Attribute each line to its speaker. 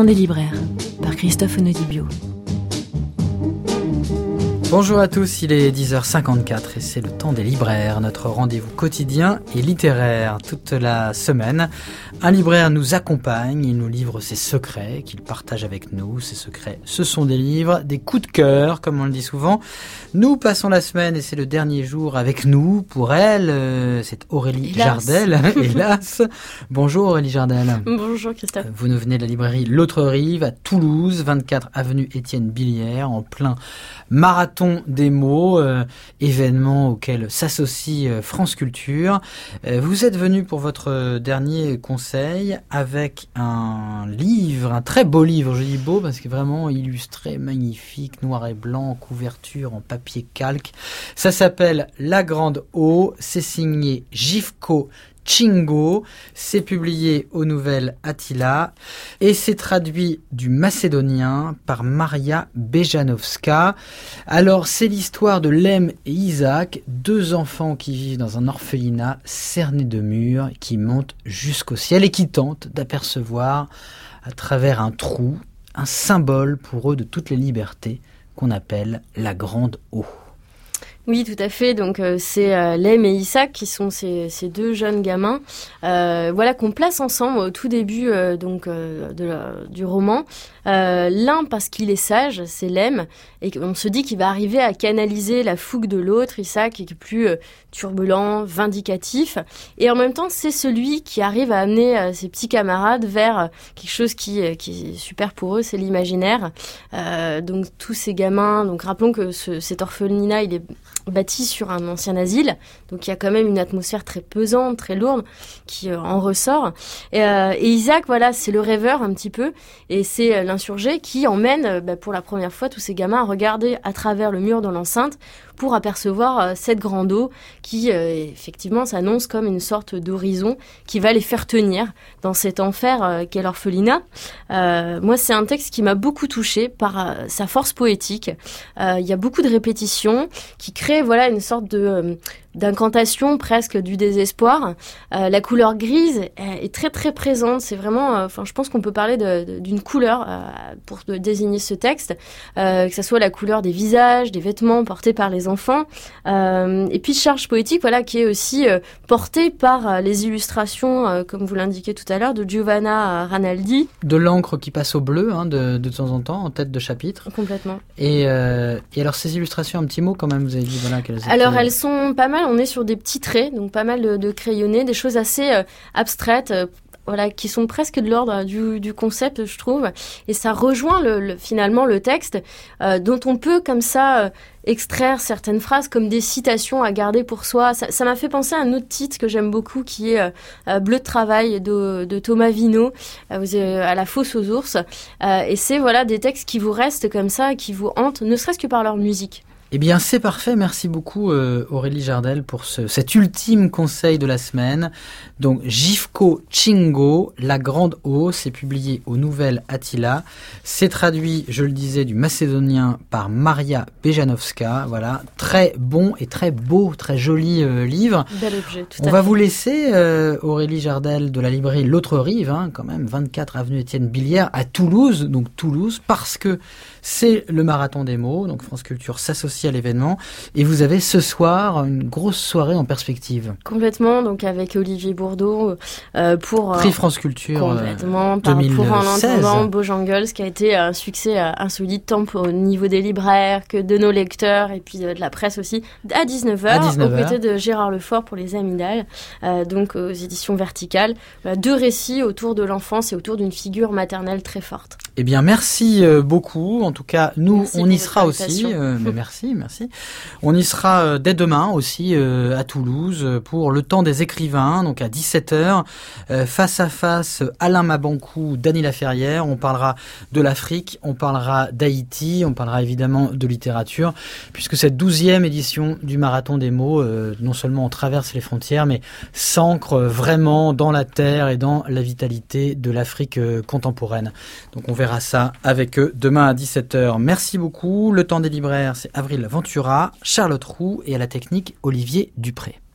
Speaker 1: temps des libraires, par Christophe Onodibio.
Speaker 2: Bonjour à tous, il est 10h54 et c'est le temps des libraires, notre rendez-vous quotidien et littéraire. Toute la semaine, un libraire nous accompagne, il nous livre ses secrets qu'il partage avec nous. Ces secrets, ce sont des livres, des coups de cœur, comme on le dit souvent. Nous passons la semaine et c'est le dernier jour avec nous. Pour elle, c'est Aurélie Jardel, hélas. Bonjour Aurélie Jardel.
Speaker 3: Bonjour Christophe.
Speaker 2: Vous nous venez de la librairie L'Autre Rive à Toulouse, 24 avenue Étienne Billière, en plein marathon des mots, événement auquel s'associe France Culture. Vous êtes venu pour votre dernier conseil avec un livre, un très beau livre, je dis beau parce que vraiment illustré, magnifique, noir et blanc, couverture en papier calque. Ça s'appelle La Grande Eau, c'est signé Jivko Chingo, c'est publié aux Nouvelles Attila et c'est traduit du macédonien par Maria Bejanovska. Alors c'est l'histoire de Lem et Isaac, deux enfants qui vivent dans un orphelinat cerné de murs qui montent jusqu'au ciel et qui tentent d'apercevoir à travers un trou un symbole pour eux de toutes les libertés qu'on appelle la Grande Eau.
Speaker 3: Oui, tout à fait. Donc, c'est Lem et Isaac qui sont ces deux jeunes gamins, qu'on place ensemble au tout début du roman. L'un parce qu'il est sage, c'est Lem, et on se dit qu'il va arriver à canaliser la fougue de l'autre, Isaac, qui est plus turbulent, vindicatif. Et en même temps, c'est celui qui arrive à amener ses petits camarades vers quelque chose qui est super pour eux, c'est l'imaginaire. Donc, tous ces gamins, donc rappelons que cet orphelinat, il est bâti sur un ancien asile, donc il y a quand même une atmosphère très pesante, très lourde, qui en ressort. Et Isaac, c'est le rêveur un petit peu, et c'est l'insurgé qui emmène pour la première fois tous ces gamins à regarder à travers le mur de l'enceinte pour apercevoir cette grande eau qui, effectivement, s'annonce comme une sorte d'horizon qui va les faire tenir dans cet enfer qu'est l'orphelinat. Moi, c'est un texte qui m'a beaucoup touchée par sa force poétique. Il y a beaucoup de répétitions qui créent une sorte d'incantation presque du désespoir. La couleur grise est très très présente. C'est vraiment, je pense qu'on peut parler d'une couleur pour désigner ce texte, que ce soit la couleur des visages, des vêtements portés par les enfants, et puis charge poétique, qui est aussi portée par les illustrations, comme vous l'indiquez tout à l'heure, de Giovanna Ranaldi.
Speaker 2: De l'encre qui passe au bleu, de temps en temps, en tête de chapitre.
Speaker 3: Complètement.
Speaker 2: Et alors ces illustrations, un petit mot quand même, vous avez dit qu'elles étaient...
Speaker 3: Alors elles sont pas mal, on est sur des petits traits, donc pas mal de crayonnés, des choses assez abstraites, qui sont presque de l'ordre du concept, je trouve. Et ça rejoint finalement le texte, dont on peut comme ça extraire certaines phrases comme des citations à garder pour soi. Ça m'a fait penser à un autre titre que j'aime beaucoup, qui est Bleu de travail de Thomas Vino, à la fosse aux ours. Et c'est des textes qui vous restent comme ça, qui vous hantent, ne serait-ce que par leur musique.
Speaker 2: Eh bien, c'est parfait. Merci beaucoup, Aurélie Jardel, pour cet ultime conseil de la semaine. Donc, Jivko Chingo, La Grande Eau, c'est publié aux Nouvelles Attila. C'est traduit, je le disais, du macédonien par Maria Bejanovska. Voilà. Très bon et très beau, très joli livre.
Speaker 3: Bel objet, tout à fait.
Speaker 2: On va vous laisser, Aurélie Jardel, de la librairie L'Autre Rive, quand même, 24 avenue Étienne Billière, à Toulouse. Donc, Toulouse, parce que c'est le marathon des mots. Donc, France Culture s'associe à l'événement, et vous avez ce soir une grosse soirée en perspective.
Speaker 3: Complètement, donc avec Olivier Bourdeau pour
Speaker 2: Prix France Culture
Speaker 3: complètement
Speaker 2: 2016.
Speaker 3: Pour En entendant Bojangles, qui a été un succès insolite tant au niveau des libraires que de nos lecteurs et puis de la presse aussi, à 19h. Aux côtés de Gérard Lefort pour les Amygdales, donc aux éditions Verticales. Deux récits autour de l'enfance et autour d'une figure maternelle très forte.
Speaker 2: Eh bien, merci beaucoup. En tout cas, nous, on y sera aussi. Merci. On y sera dès demain aussi à Toulouse pour le temps des écrivains, donc à 17h, face à face Alain Mabankou, Dany Laferrière. On parlera de l'Afrique, on parlera d'Haïti, on parlera évidemment de littérature, puisque cette 12e édition du Marathon des mots, non seulement on traverse les frontières, mais s'ancre vraiment dans la terre et dans la vitalité de l'Afrique contemporaine. Donc on verra ça avec eux demain à 17h. Merci beaucoup. Le temps des libraires, c'est Avril Ventura, Charlotte Roux et à la technique Olivier Dupré.